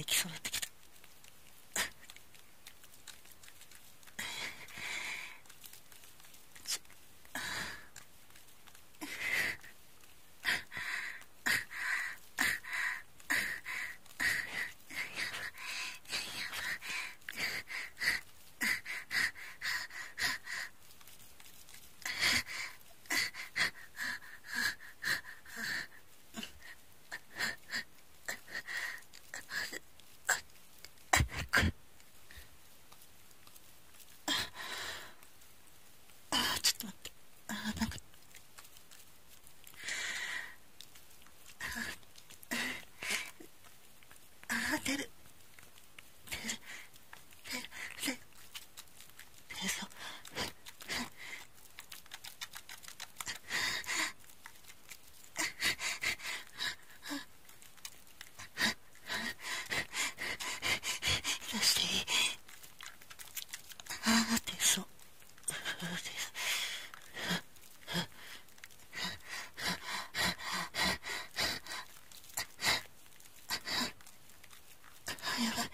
行きそうになってきた。ちょっと待って。なんか出るそう。出していい？出そう。やばい。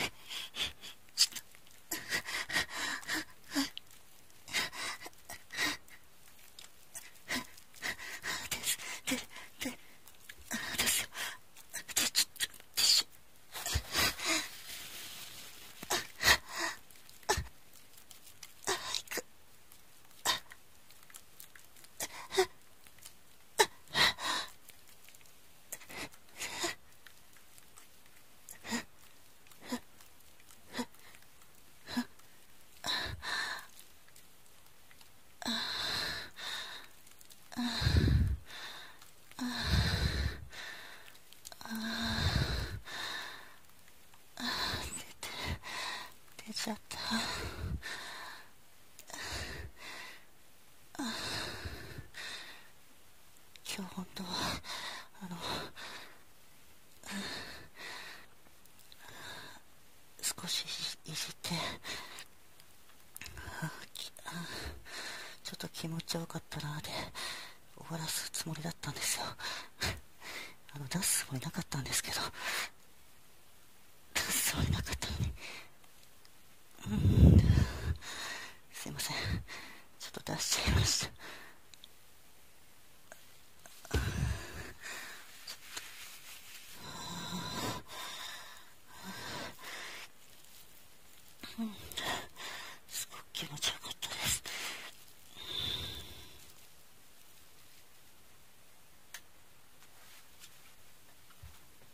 出る出る出すよ。ちょっとティッシュ。出ちゃった。今日本当は少しいじってちょっと気持ちよかったなで終わらすつもりだったんですよ。出すつもりなかったんですけど、